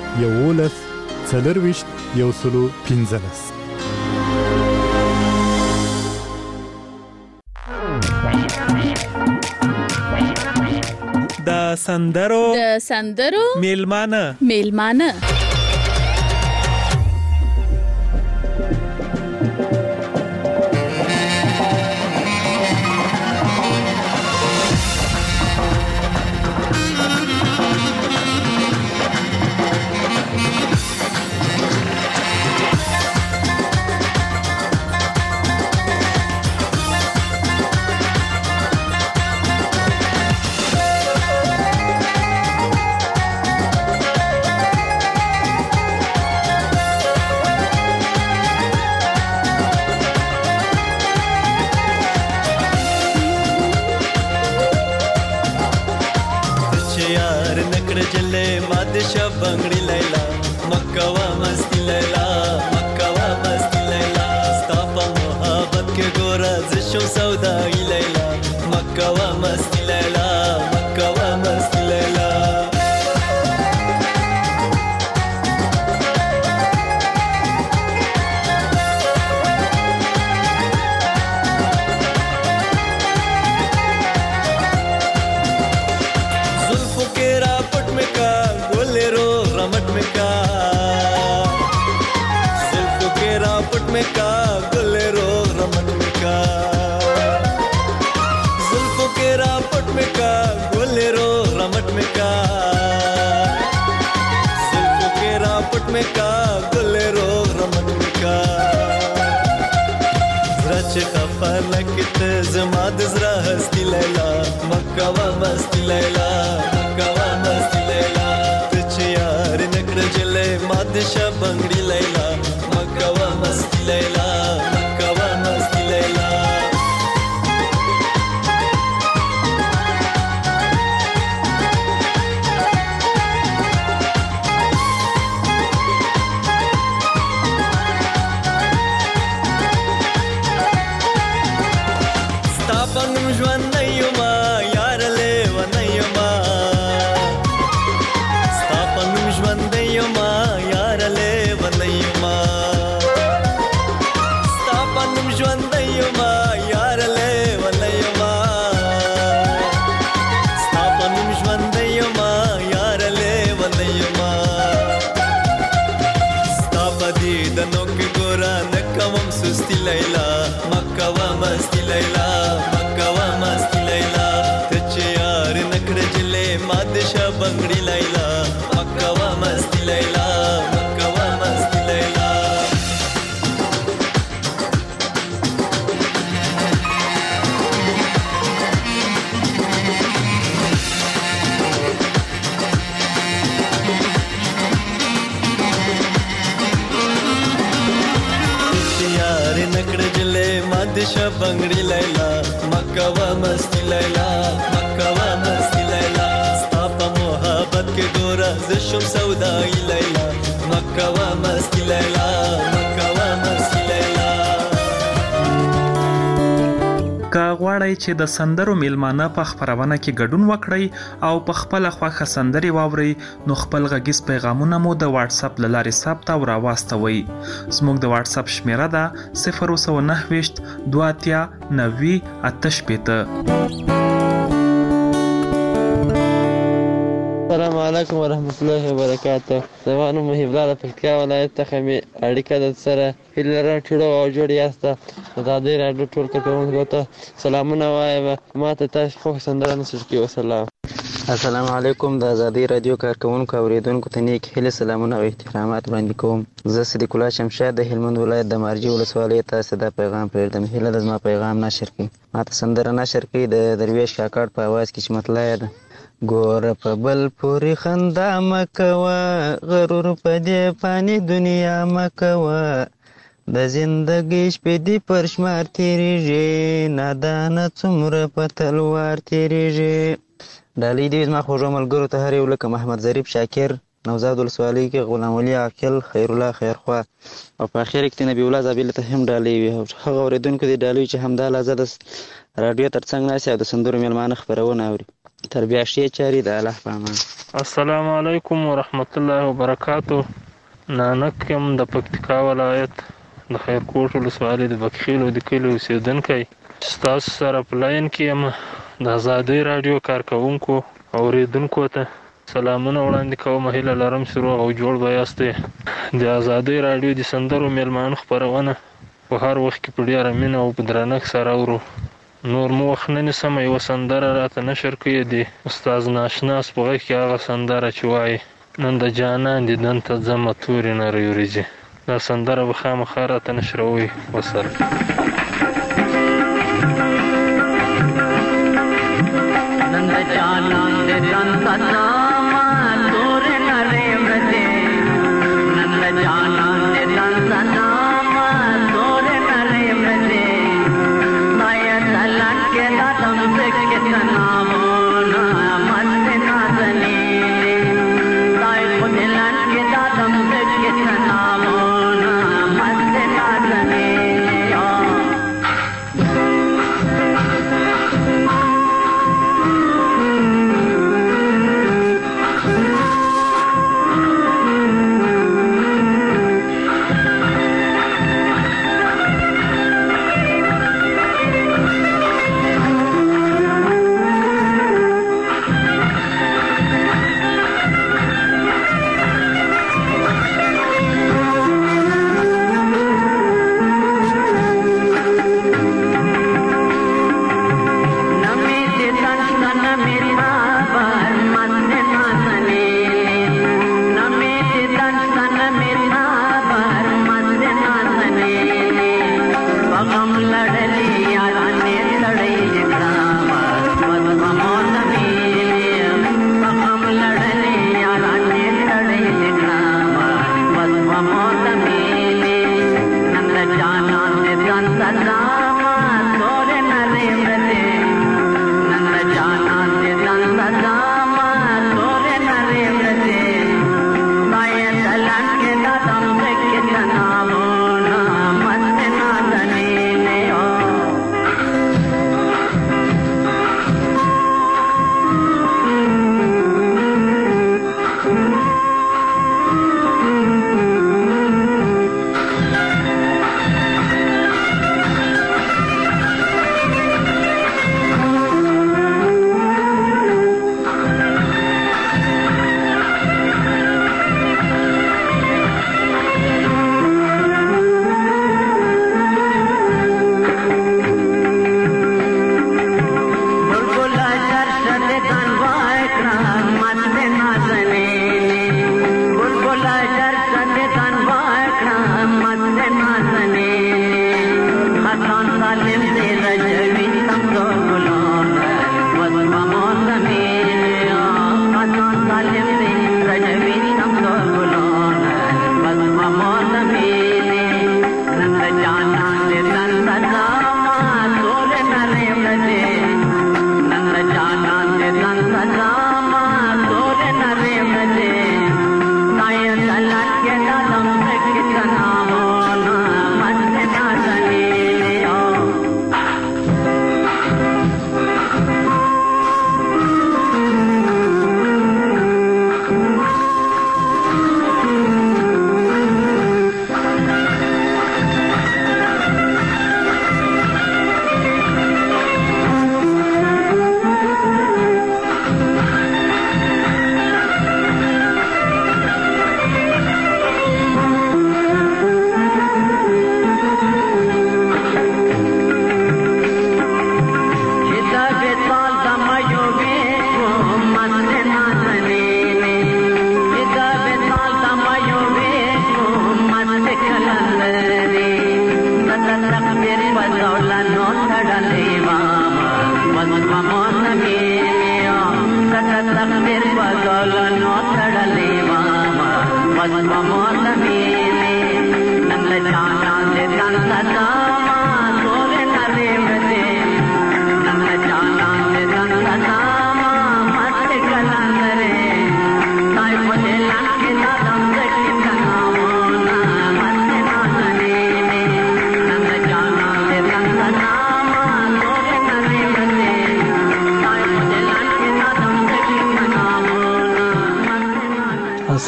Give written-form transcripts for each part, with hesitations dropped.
11 د سندرو میلمانه बंगड़ी लैला मक्कावा मस्ती लैला स्तापा मोहब्बत के गोरा जिशो सौदाई लैला मक्कावा मस्ती लैला जुल्फों के रापट में का गोलेरो रमट में का जुल्फों के रापट में का गोलेरो रमट में का जुल्फों के रापट में का गोलेरो रमट में का जुल्फों के रापट में का गोलेरो रमट में का रच खफा लकित जमाद जरा हस्ती लैला मक्कावा मस्ती लैला मादशा बंगड़ी लैला मक्कावा मस्ती लैला स्तापनुम ज्वन नयुमा यार ले वनयुमा स्तापनुम ज्वन नयुमा लैला मक्कावा मस्ती लैला तचे यार नखर जिले मादशा बंगड़ी लैला मक्कावा मस्ती लैला मादशा बंगड़ी लैला मक्कावा मस्ती लैला स्तापा मोहब्बत के गोरा जिशो सौदाई लैला मक्कावा मस्ती लैला که غواړئ چې د سندرو میلمانه په خپرونه کې ګډون وکړئ او په خپل خوښه سندرې واورئ نو خپل غږیز پیغامونه مو د واتس اپ له لارې ثبت او راواستوئ. زموږ د واتس اپ شمیره ده 029 23 90 88. السلام علیکم ورحمت الله وبرکاته. زمانو محب الله پکتیا ولایت څخه می اړیکه د سره هیلره ټولو او جوړ یاست. زادې راډیو ټول کوونکو ته سلامونه وایم. ما ته تاسو خو سندره نشئ کې وسلام. السلام علیکم. د ازادي رادیو کارکونکو اوریدونکو ته نیک هیله سلامونه او احترامات وړاندې کوم. زه صدیق الله شمشاد د هلمند ولایت د مارجې ولسوالۍ تاسو د پیغام پرېږدم. هیله د زما پیغام نشر کړئ. ما ته سندره نشر کړئ د درویش کاکړ په اواز کې چې مطلع ده ګور په بل پورې خندا مکوه غرور په دې فاني دنیا مکوه د زندګۍ شپې دې پر شمار تېرېږي نادانه څومره په تلوار تېرېږي. ډالۍ دې زما خوږو ملګرو ته هر یو لکه محمد ظریف شاکر نوزاد ولسوالۍ کې غلام ولي عاقل خیر الله خیرخوا او په اخر کې نبی الله زابل ته هم ډالۍ وي. هغه اوریدونکو دې ډالۍ چې همدا لازم ده راډیو ترڅنګ ناست او د سندرو میلمانه خپرونه اوري. تر بیا ښې چارې د الله په امان. السلام علیکم ورحمت الله وبرکاتو. نانک یم د پکتیکا ولایت د خیرکوټ ولسوالۍ د بکخیلو د کلي اوسېدونکی. ستاسو سره په لاین کې یم. د ازادۍ راډیو کارکوونکو اورېدونکو ته سلامونه وړاندې کوم. هیله لرم چې روغ او جوړ به یاستئ. د ازادۍ راډیو د سندرو میلمانو خپرونه په هر وخت کې په ډېره مینه او په درنښت سره اورو. نور مو وخت نه نیسم. یوه سندره راته نشر کوي د استاد ناشناس په غږ کې هغه سندره چې وایي نن د جانان دیدن ته ځمه تورې نرۍ وریځې. دا سندره به خامخا راته نشروئ. وسره نن د جانان دیدن ته ځمه تورې نرۍ وریځې. نن د جانان دیدن ته ځمه تورې نرۍ وریځې.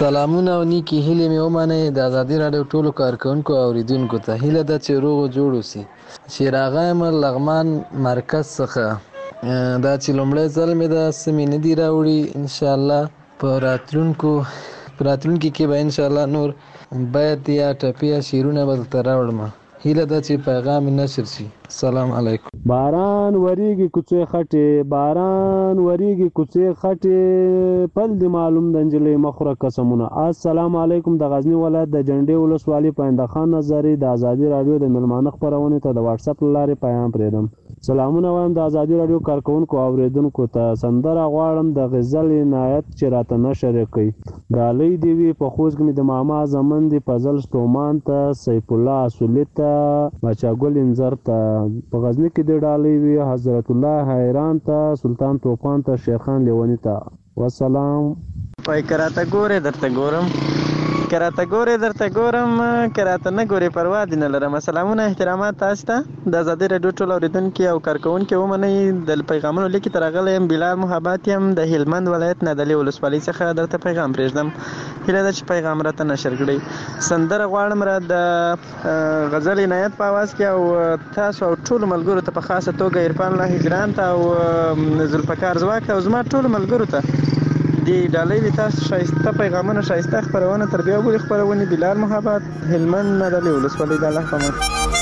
سلامونه او نیکی هیلې مې ومنئ د ازادي راډیو ټولو کارکوونکو او اوریدونکو ته. هیله ده چې روغ جوړ اوسئ. چې راغیم لغمان مرکز څخه دا چې لومړی ځل مې دا څه مې نه دي راوړي. انشاءالله په راتلونکي کې به انشاءالله نور بیت یا ټپې یا شعرونه به درته راوړم. هیله ده چې پیغام نشر شي. السلام علیکم. باران وریږي کوڅې خټې، باران وریږي کوڅې خټې، پل دی معلوم د نجلۍ مخوره قسمونه. السلام علیکم. د غزنی ولایت د جنډې ولسوالۍ پاینده خان نظري د ازادي راډیو د میلمانه خپرونې ته د واتس اپ له لارې پیغام پرېږدم. سلامونه وایم د ازادي راډیو کارکوونکو او اوریدونکو ته. سندره غواړم د غزل عنایت چې راته نشر یې کوي. ډالۍ دې وي په خوست کې مې د ماما زمن دي فضل ستومان ته، سیف الله اصولي ته، بچاګل انځر ته. په غزنی کې د ډالۍ وي حضرت الله حیران ته، سلطان توفان ته، شیخان لیونی ته. والسلام. پای کراته ګوره درته ګورم، کراته ګوره درته ګورم، کراته نه ګورې پروا دې نه لرم. سلامونه احترامات تاسو ته د ازادي راډیو ټول اوریدونکي او کارکوونکي ومنئ. د پیغامونو لیکې ته راغلی یم. بلال محبت یم د هلمند ولایت نادلي ولسوالۍ څخه درته پیغام پرېږدم. هیله ده چې پیغام راته نشر کړئ. سندره غواړم را د غزل عنایت په اواز کې او تاسو او ټولو ملګرو ته په خاصه توګه عرفان الله هجران ته او ذوالفقار ځواک او زما ټولو ملګرو ته دی ډالۍ وي. تاسو ښایسته پیغامونه، ښایسته خپرونه تر بیا بلې خپرونې. بلال محبت، هلمند نادلي ولسوالۍ. د الله په امان.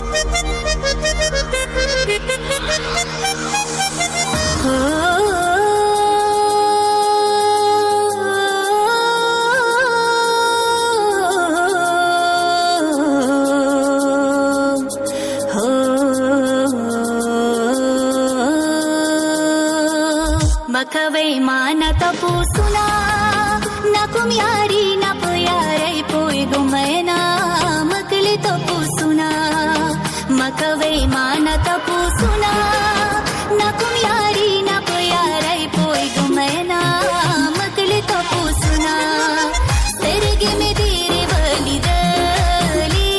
مکوي مان تپوسنا نا کوم یاري نا پیاري پوي ګمنا مکلي تپوسنا. مکوي مان تپوسنا نا کوم یاري نا پیاري پوي ګمنا مکلي تپوسنا. سترګې مې ډېرې ولیدلې،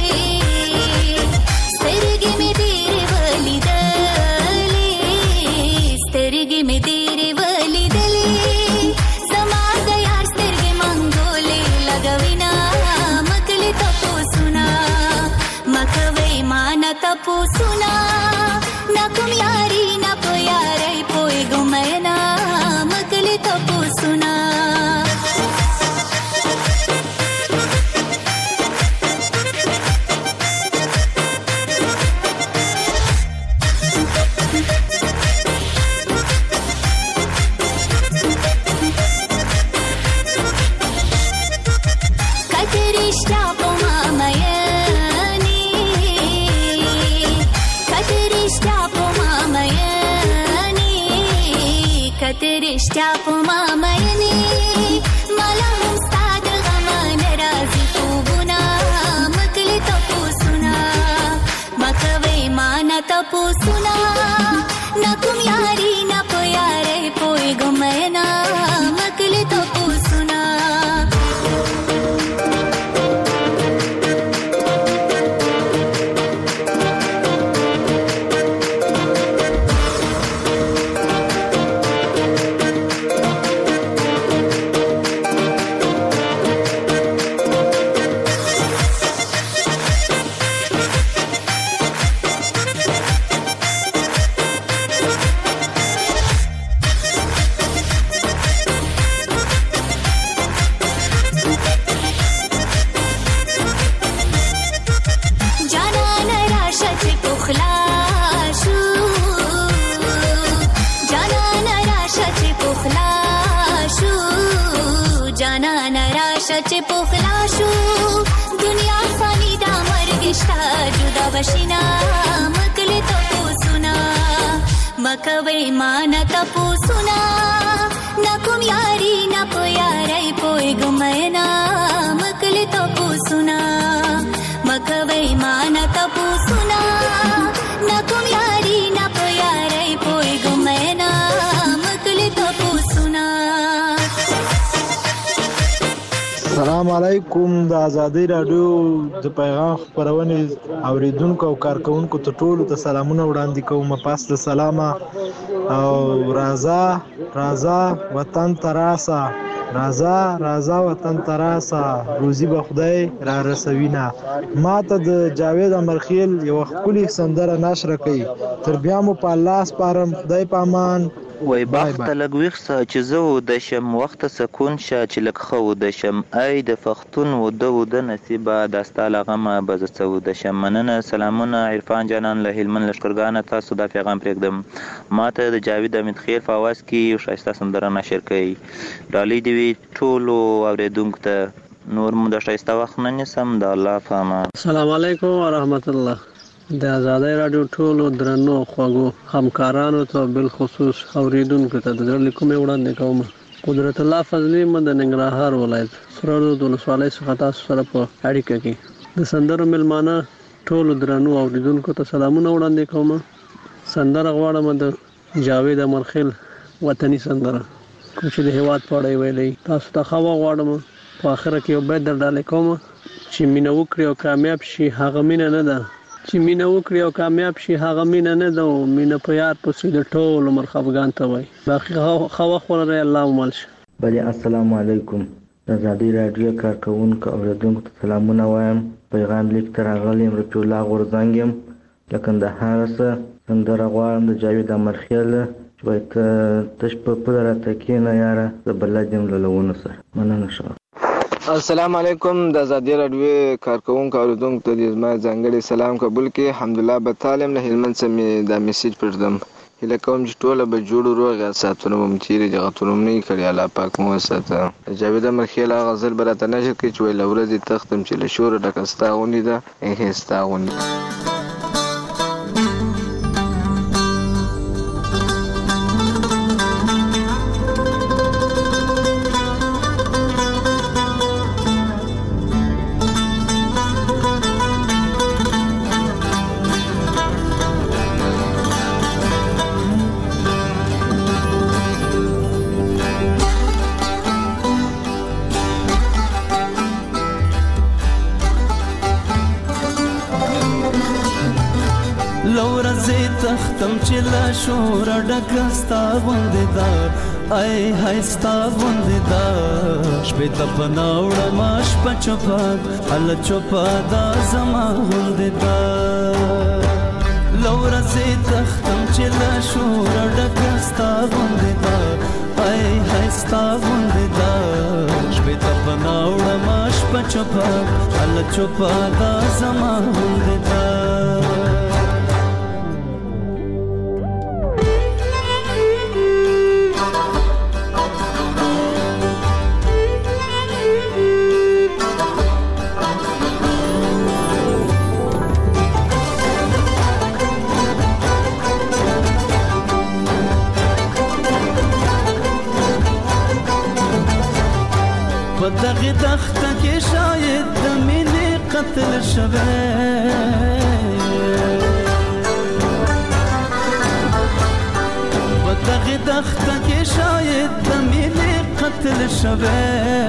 سترګې مې ډېرې ولیدلې، سترګې مې ډېرې ولیدلې. زما د یار سترګې منګولې لګوینا مکلې تپوسنا. مکوي مان تپوسنا نا کوم یاري نا پیاري پوي ګمنا مکلې تپوسنا. رشتیا په ما مینې مالا هم ستا د غم نه راځي خوبونه مکلې تپوسونه. مکوي مانه تپوسونه نه کوم یاري نه پیاري پوي ګمنا مکلې تپوسونه. چې پوخلا شو دنیا فانی دا مرګ شتا جدا بشینا مکلې تپوسنا. مکوي مان تپوسنا نا کوم یاري نا پیاري پوي ګمنا مکلې تپوسنا. مکوي مان تپوسنا نا کوم یاري نا پیاري پوي ګمنا مکلې تپوسنا. السلام علیکم. د ازادي راډیو د پیغام خپرونې اوریدونکو او کارکوونکو ته ټولو ته سلامونه وړاندې کوم. پاس د سلامه او راځه وطن ته راسه راځه وطن ته راسه، روزي به خدای را رسوینه. ما ته د جاوید امرخیل یوه ښکلې سندره نشره کوي. تر بیا مو په الله سپارم، خدای په امان. وای بخته لږ ویښ سه چې زه وده شم، وخته سکون شه چې لږ ښه وده شم. ای د پښتون وده نصیبه، دا ستا له غمه به زه څه وده شم. مننه، سلامونه عرفان جانان له هلمند لښکرګانه. تاسو دا پیغام پرېږدم. ما ته د جاوید امرخیل په اواز کې یو ښایسته سندره نشر کوي. ډالۍ دې وي ټولو اورېدونکو ته. نور مو د ښایسته وخت نه نیسم، د الله په امان. السلام علیکم ورحمت الله. د آزادۍ راډیو ټولو درنو خوږو همکارانو ته بالخصوص اوریدونکو ته د زړه له کومې وړاندې کوم. قدرت الله فضلي مو د ننګرهار ولایت سره رود ولسوالۍ څخه تاسو سره په اړیکه کې د سندرو مېلمانه ټولو درنو اوریدونکو ته سلامونه وړاندې کوم. سندره غواړم د جاوید امرخیل وطني سندره، کوم چې د هیواد په اړه ویلي. تاسو ته ښه غواړم. په آخره کې یو بیت در ډالۍ کوم چې مینه وکړي او کامیاب شي هغه مینه نه ده، چې مینه وکړي او کامیاب شي هغه مینه نه ده، مینه په یار پسې د ټول عمر خفګان ته وایي. باقي ښه وخت ولرئ، الله مو مل شه. بلې السلام علیکم. د آزادۍ راډیو کارکوونکو اوریدونکو ته سلامونه وایم. پیغام لیک ته راغلی یم. رفیع الله غورځنګ یم له کندهاره څخه. سندره غواړم د جاوید امرخیل چې وایي تش په پله راته کښېنه یاره، زه بلد یم له لونو سره. مننه ښه. السلام علیکم. د آزادۍ راډیو کارکوونکو اوریدونکو ته دې زما ځانګړی سلام قبول کړي. الحمدلله بطالم له هلمند څخه مې دا میسیج پرېږدم. هیله کوم چې ټوله به جوړ روغ یا ساعتونه به مو تېرې دي، غتونه مو نه وي کړي. الله پاک مو وساته. جاوید امرخیل هغه غزل به راته نشر کړي چې وایي له ورځې تختم چې له شوره ډکه ستا غوندې ده ستا غوندې. تختم چې لا شور ډکه ستا غوندې ده، ای های ستا غوندې ده. شپې ته په ناوړه ما شپه چوپه هله چوپه دا زما غوندې ده. له ورځې تختم چې لا شور ډکه ستا غوندې ده، ای های ستا غوندې ده. شپې ته په ناوړه ما شپه چوپه هله چوپه دا زما غوندې ده. په دغه دښته کې شاید د مینې قتل شوی، په دغه دښته کې شاید د مینې قتل شوی.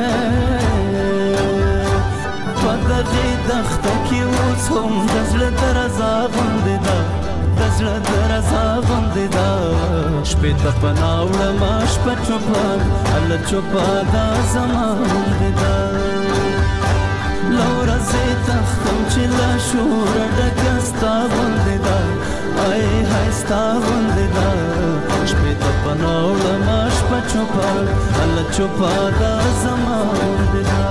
په دغه دښته کې اوس هم د زړه درزا غوندې ده، د زړه درزا غوندې ده. شپې ته په ناوړه ما شپه چوپه هله چوپه دا زما غوندې ده. له ورځې تختم چې له شوره ډکه ستا غوندې ده، ای های ستا غوندې ده. شپې ته په ناوړه ما شپه چوپه هله چوپه دا زما غوندې ده.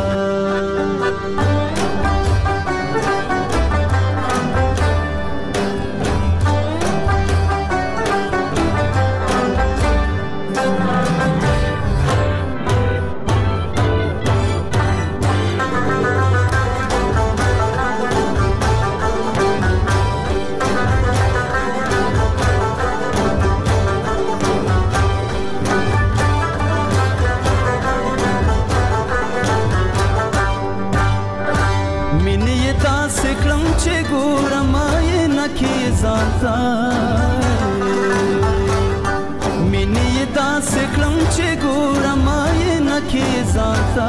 مینې یې داسې کړم چې ګورم یې نه کې ځانته،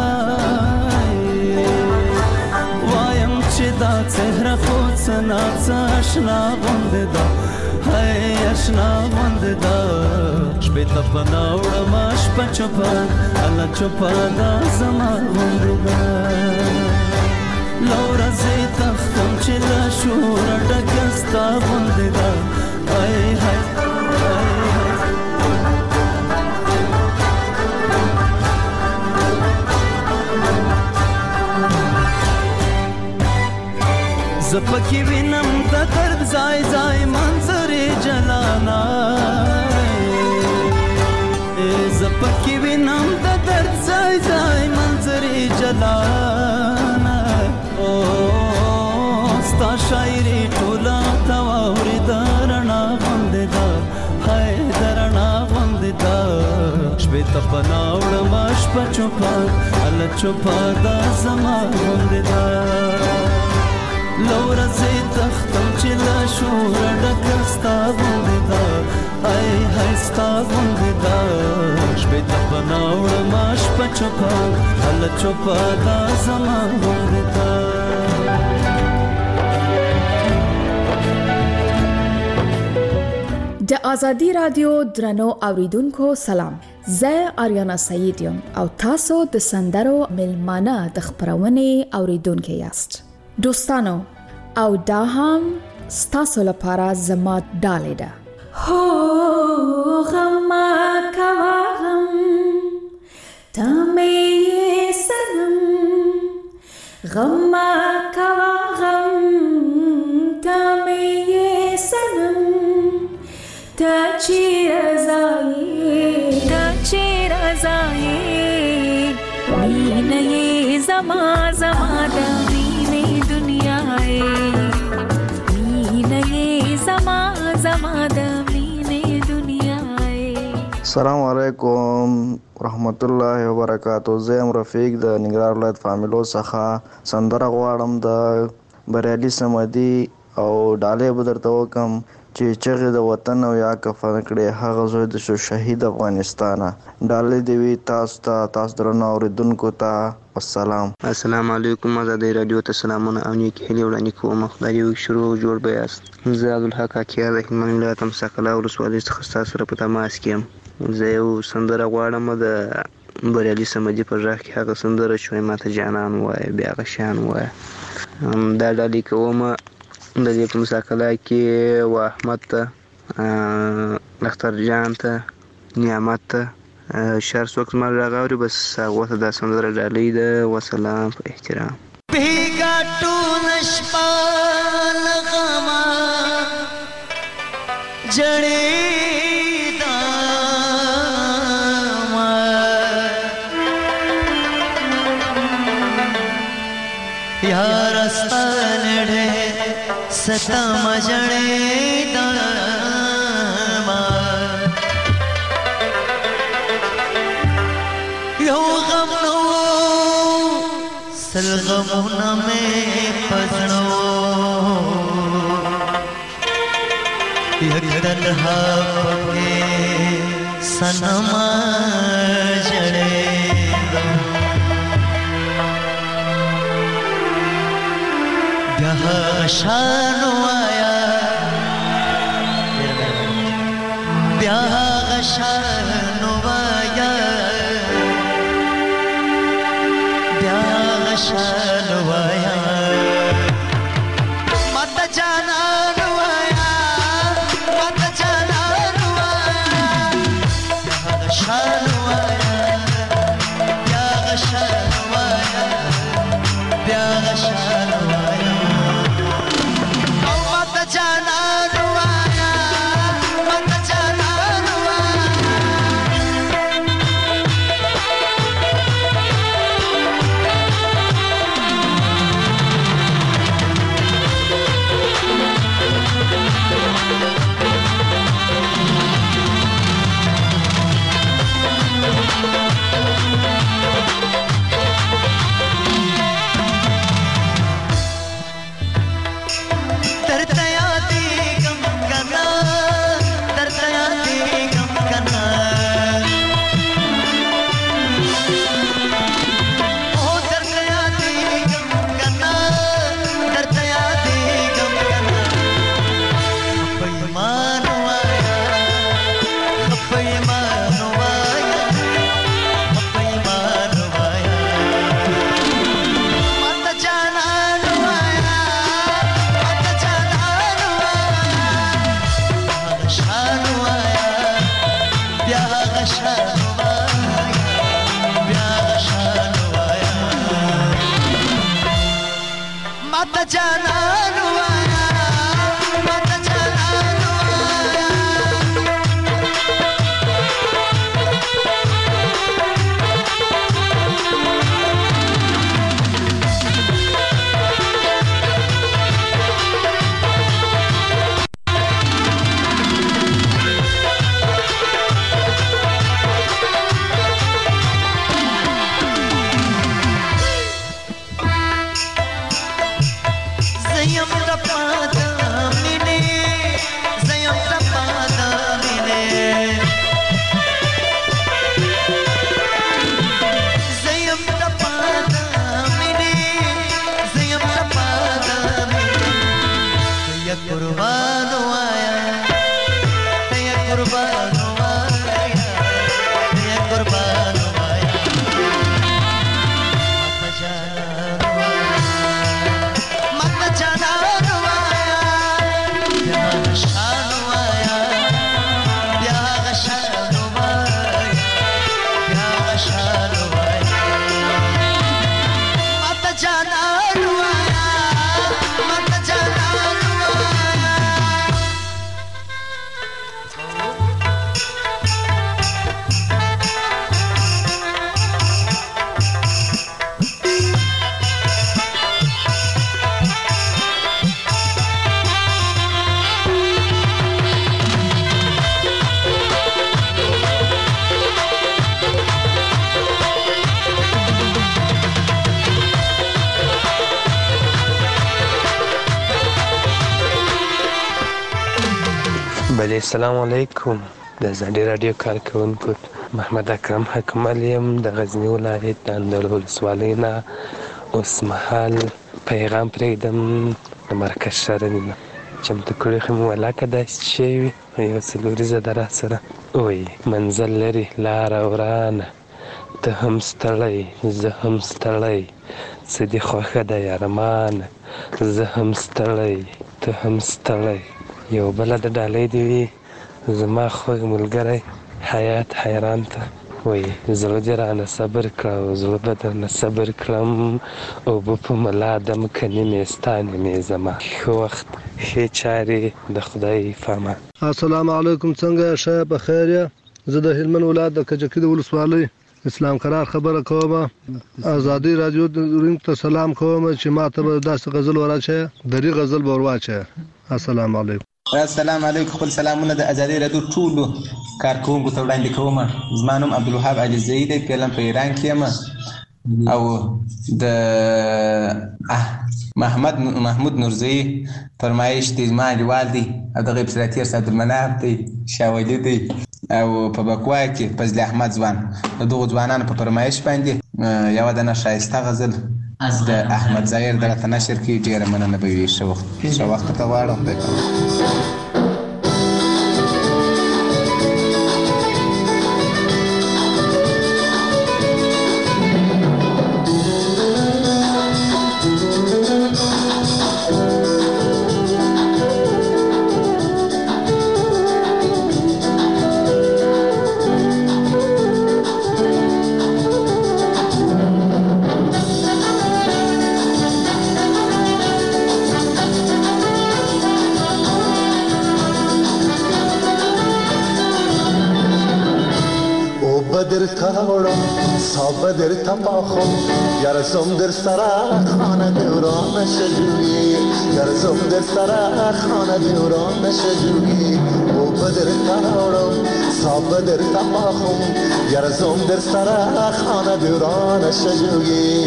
وایم چې دا څهره خو څه ناڅه اشنا غوندې ده، هاي اشنا غوند دا شپې ته پناه وړم شپه چوپه الله چوپه دا زما غوند دا له ورځې تختم چې له شوره ډکه ستا غوند دا هاي هاي زپکی وینم د درد ځای ځای منظرې جلانا زپکی وینم د درد ځای ځای منظرې جلانا او ستا شاعري ټوله تا واورې د رڼا غوندې ده هاي د رڼا غوندې ده شپې ته پناه وړم شپه چوپه الله چوپه دا زما غوندې ده لورا زي تختم چې لا شوره ډکه ستا غوندې ده هاي هاي ستا غوندې ده شپې ته پناه وړم شپه چوپه الله چوپه دا زما غوندې ده د آزادی رادیو درنو اوریدونکو سلام زه آریانا سعید یم او تاسو د سندرو ملمانه د خبرونې اوریدونکو یاست دوستانو او دا هم ستاسو لپاره زما ډالۍ ده هو غم کوا غم تا مې سنم غم کوا غم تا مې سنم تا چی رضای مینه زما زما د مینه دنیا مینه زما زما د مینه دنیا. السلام علیکم ورحمت الله وبرکاتہ. زه ام رفیق د ننګرهار ولایت فامیلو څخه سندره غواړم د بریالي سمدي او ډالۍ به درته وکم چې چغې د وطن او یا کفن کړې هغه زوی د شو شهید افغانستانه. ډالۍ دې وي تاسو ته، تاسو درنو اورېدونکو ته. والسلام. السلام علیکم. آزادۍ راډیو ته سلامونه او نیکې هیلې وړاندې کوم. خدای دې وکړي شروع جوړ به یاست. زه عبدالحق حکیار د هلمند ولایت مساقله ولسوالۍ څخه ستاسو سره په تماس کې یم. زه یو سندره غواړم د بریالي سمدي په غږ کې هغه سندره چې وایي ماته جانان ووایه بیا هغه شیان ووایه. دا ډالۍ کوم د دې په مساقله کې و احمد ته، اختر جان ته، نعمت ته، شهر څوک زما غږ اوري بس هغو ته دا سندره ډالۍ ده. وسلام په احترام. بېګا ټوله شپه له غمه جړېدمه یاره ستا نړۍ ستم جړېدمه یو غم نو سل غمونه مې په زړه یک تنها پکې صنما جړېدم بیا هغه شان وایه بیا هغه شان وایه بیا هغه شان وایه ماته جانان وایه ماته جانان وایه بیا هغه شان وایه بیا هغه شان وایه بیا هغه شان وایه او ماته جانان وایه ماته جانان وایه ماته جانان وایا ماته جانان وایا بله السلام علیکم د ازادي راډیو کارکوونکو محمد اکرم حکمل یم د غزني ولایت د اندړ ولسوالۍ نه اوس مهال پیغام پرېږدم د مرکز ښارنې نه چمتو کړي خو مې ولاکه داسې شی وي یو څلوریزه ده راسره وایي منزل لري لاره ورانه ته هم ستړی زه هم ستړی څه دې خوښه ده یارمانه زه هم ستړی ته هم ستړی یو بله د ډالۍ دې وي زما خوږ ملګری حیات حیران ته وایي زړه دې رانه صبر کړه او زړه به درنه صبر کړم اوبه په ملا دم کنې مې ستا نیمې زما ښه وخت ښې چارې د خدای فامان. السلام علیکم څنګه ښه په خیر یې زه د هلمند ولایت د کجکي د ولسوالۍ اسلام قرار خبره کوم. ازادي رادیو رنګ ته سلام کوم چې ما ته به داسې غزل وراچه دري غزل به ورواچه. السلام علیکم. السلام علیکم. خپل سلامونه د ازادي رادیو ټولو کارکوونکو ته وړاندې کوم. زما نوم عبدالوهاب علیزی دی، فعلا په ایران کې یم او د محمود نورزی فرمایش دی زما انډیوال دی او د غیب سراتیر عبدالمناف دی شاولی دی او په بکوا کې فضل احمد ځوان د دغو ځوانانو په فرمایش باندې یوه دانه ښایسته غزل د احمد ظاهر دغه نشر کې ډېره مننه به وي. ښه وخت ته غواړم. خدای بدر تماخم یارسم در سرا خانه دوران شجوی یارسم در سرا خانه دوران شجوی او بدر تماخم صاب در تماخم یارسم در سرا خانه دوران شجوی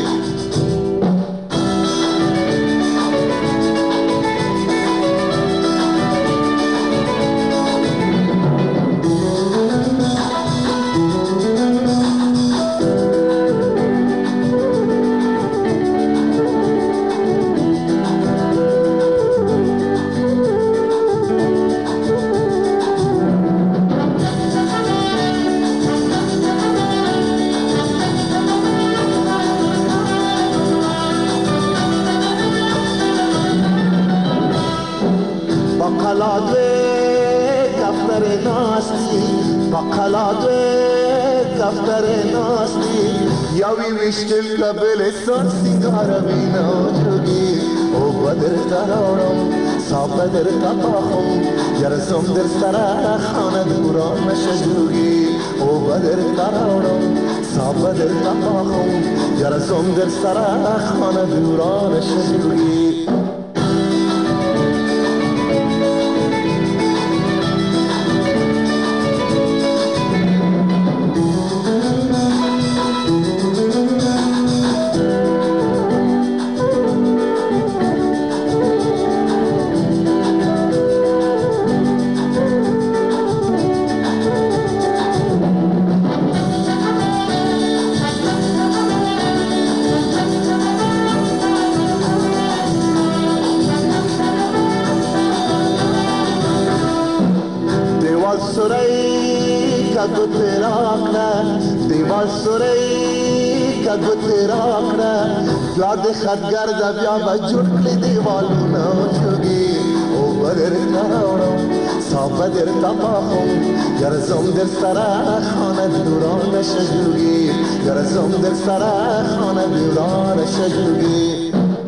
وشتل قبل سان سیگار بینا جوگی او بدر تراورم صاحب در تپاهم یرزم در سر خانه دوران نشجوگی او بدر تراورم صاحب در تپاهم یرزم در سر خانه دوران نشجوگی یاد خدگر دا بیا بجوڑ کلی دیوالونا جوگی او بدر تراورم صاحب در تپاهم یرزم در سر خانه دوران نشجوگی یرزم در سر خانه دوران نشجوگی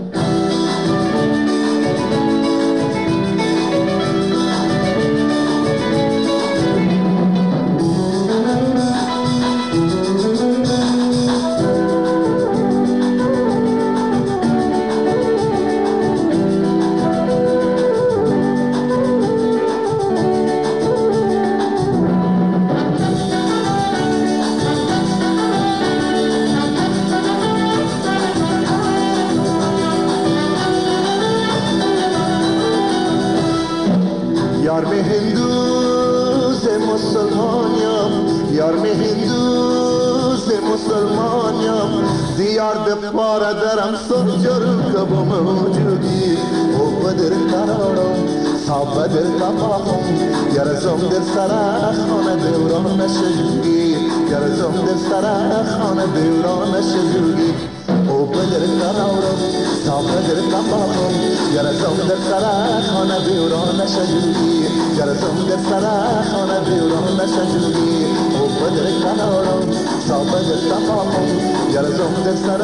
درم سرجر کب موجودی او بدر تراورم صاحب در تپاهم یرزم در سر خانه دوران نشجوگی یرزم در سر خانه دوران نشجوگی او بدر تراورم صاحب در تپاهم یرزم در سر خانه دوران نشجوگی یرزم در سر خانه دوران نشجوگی او بدر تراورم صاحب در تپاهم یرزم در سر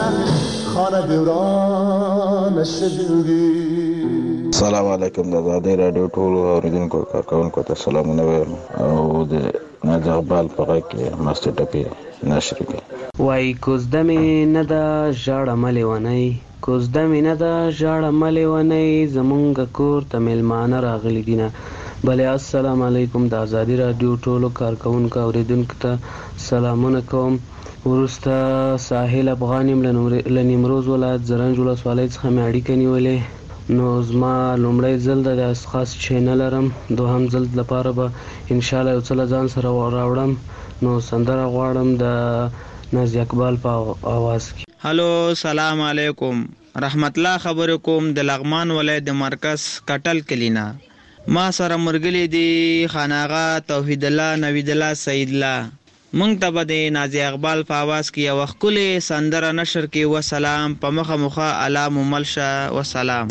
السلام علیکم د آزادۍ راډیو ټولو اوریدونکو کارکوونکو ته سلامونه وایم او د ناز اقبال په غږ کې مستې ټپې نشر کړي وایي کوزده مې نه ده ژاړه مه لیونۍ کوزده مې نه ده ژاړه مه لیونۍ زمونږ کور ته میلمانه راغلي دینه بلې السلام علیکم د آزادۍ راډیو ټولو کارکوونکو اوریدونکو ته سلامونه کوم وروسته ساحل افغان یم له نیمروز ولایت زرنج ولسوالۍ څخه مې اړیکه نیولې نو زما لومړی ځل د داسې خاص شی نه لرم دوهم ځل لپاره به انشاءالله یو څه له ځان سره راوړم نو سندره غواړم د نازي اقبال په اواز کې هلو سلام علیکم رحمت الله خبرې کوم د لغمان ولایت د مرکز کټل کلینا ما سره مرګلی دی خاناغه توحید الله نوید الله سید الله مونږ ته به د نازي اقبال په اواز کې یو ښکلې سندره نشر کې وسلام په مخه مخه الا مملشه وسلام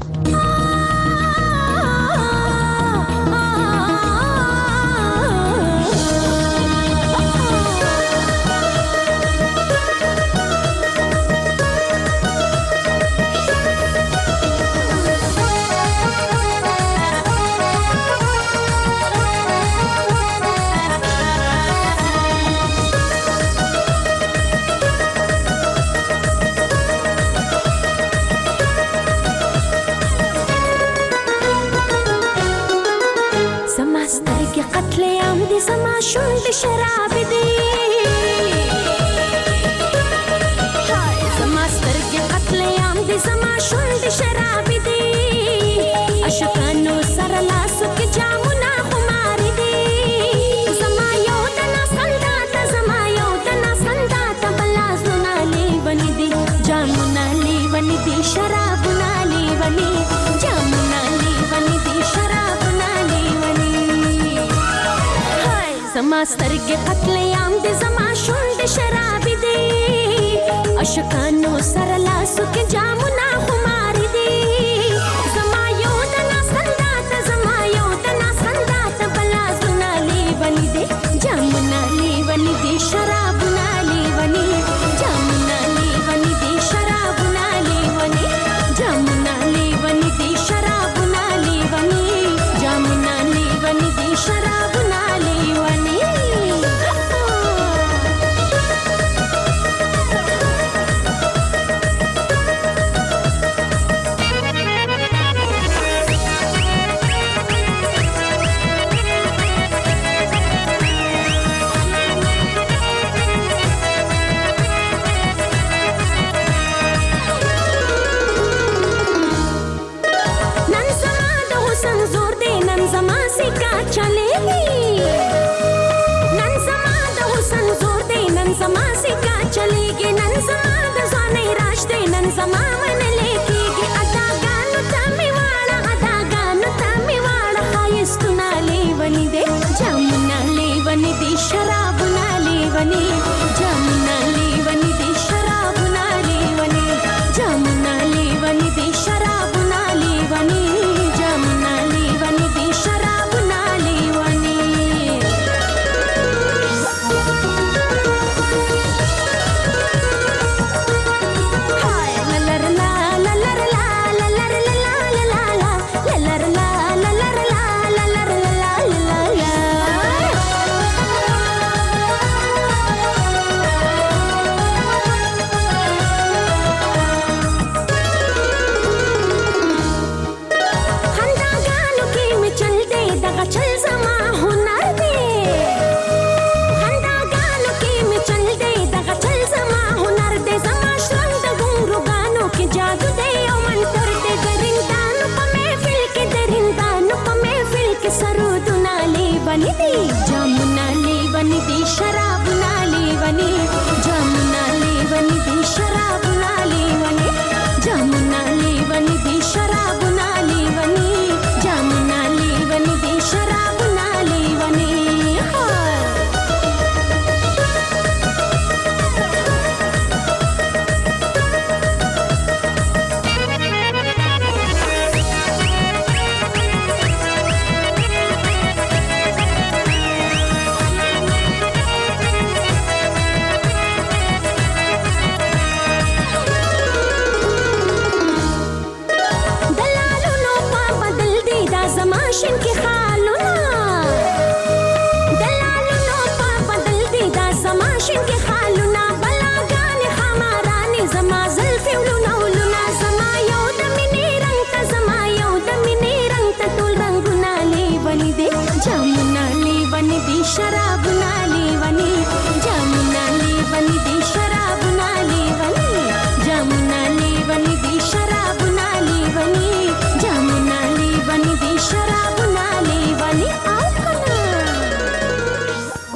شونډې شراب دي زما سترګې قتل عام دي زما شونډې شراب دي عاشقانو سره لاسو کې جامونه خمار دي زما یو دنا سنداته زما یو دنا سنداته بلازونه لیوني دي جامونه لیوني دي شرابونه لیوني جامونه لیوني دي شرابونه لیوني زما سترګې قتل عام دي زما شونډې شراب دي عاشقانو سره لاسو کې جامونه خمار دي زما یو دنا سنداته زما یو دنا سنداته بلازونه لیوني دي جامونه لیوني دي شرابونه لیوني جامونه لیوني دي شرابونه لیوني جامونه لیوني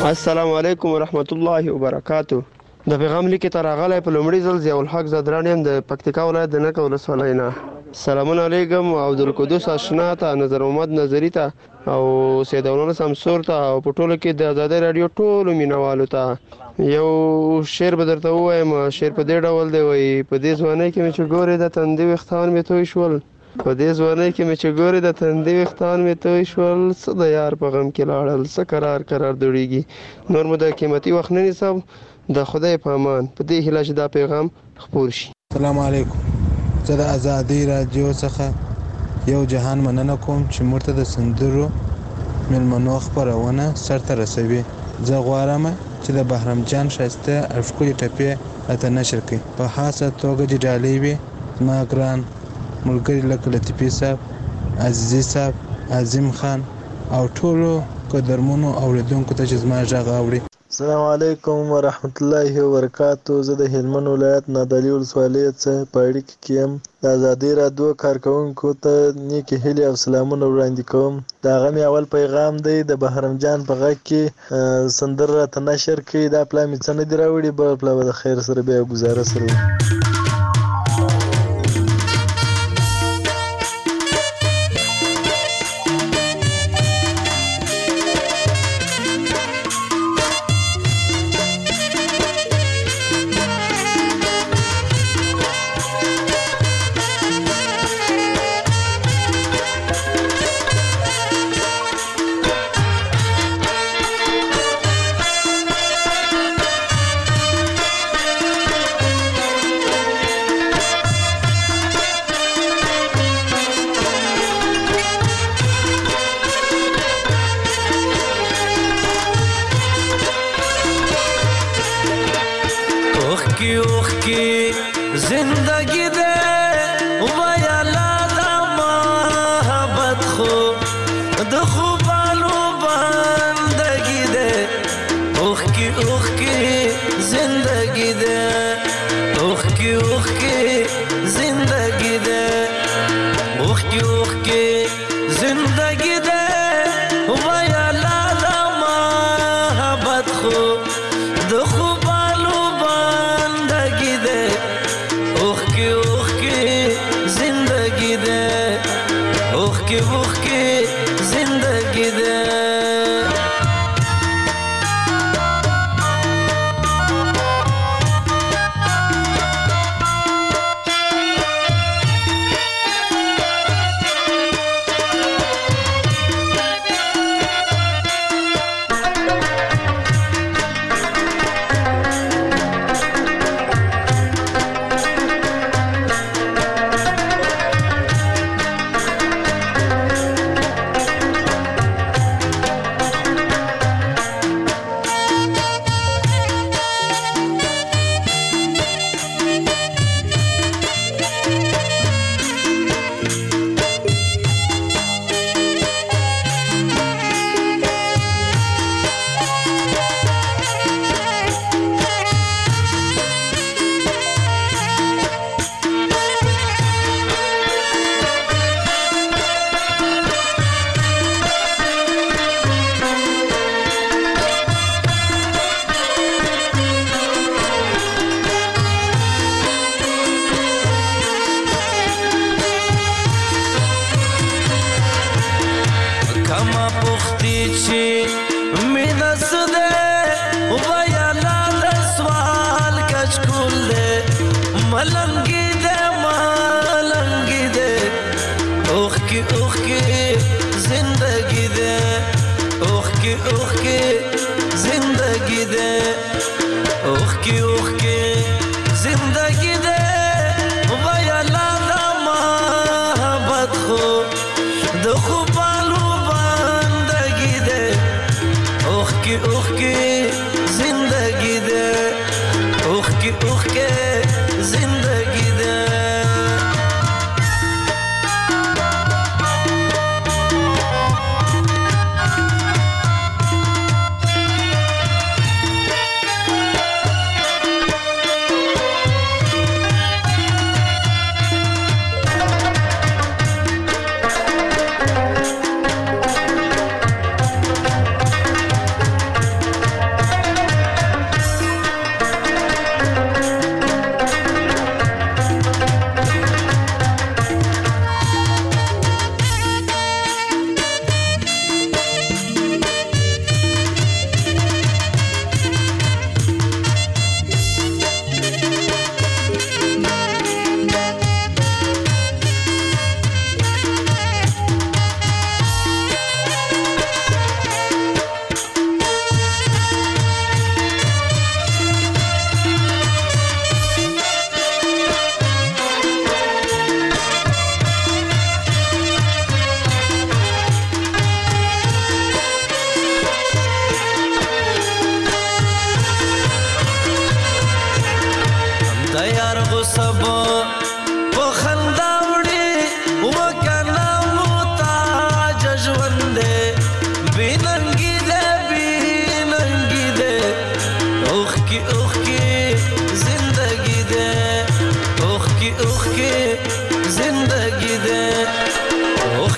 السلام علیکم ورحمت الله وبرکاتو. د پیغام لیک ته راغلی په لومړي ځل ضیاء الحق زادران یم د پکتیکا ولایت د نکه ولسوالۍ نه. سلامونه علیکم او عبدالقدوس اشنا ته، نظر محمد نظري ته او سید اولانه سمسور ته او په ټولو کې د ازادۍ راډیو ټولو مینوالو ته یو شعر به درته ووایم. شعر په دې ډول دی، وایي په دې ځوانۍ کې مې چې ګورې د تندي ویښتان مې توی شول، په دې ځوانۍ کې مې چې ګورې د تندي ویښتان مې توی شول، څه د یار په غم کې لاړل، څه قرار دوړېږي. نور مو د قیمتي وخت نه نیسم، د خدای په امان، په دې هیله چې دا پیغام خپور شي. السلام علیکم. زه د ازادۍ راډیو څخه یو جهان مننه کوم چې موږ ته د سندرو میلمنو خپرونه سرته رسوي. زه غواړم چې د بهرام جان ښایسته او ښکلې ټپې راته نشر کړي. په خاصه توګه چې ډالۍ وي زما ګران ملګري لکه لطیفي صاحب، عزیزي صاحب، عظیم خان او ټولو قدرمنو اوریدونکو ته چې زما غږ اوري. السلام علیکم ورحمت الله وبرکاتو. زه د هلمند ولایت نادعلي ولسوالۍ څخه په اړیکه کې یم. د ازادۍ راډیو کارکوونکو ته نیکې هیلې او سلامونه وړاندې کوم. د هغه مې اول پیغام دی، د بهرام جان په غږ کې سندره راته نشر کړي. دا پلا مې څه نه دي راوړي، بل پلا به د خیر سره بیا ګزاره سره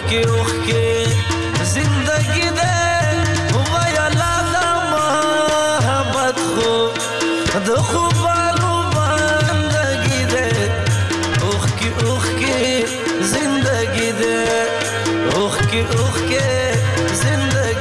کې اوخ کې زندگی ده ویلا د محبت خو د خوبانو بندگی ده اوخ کې زندگی ده اوخ کې زندگی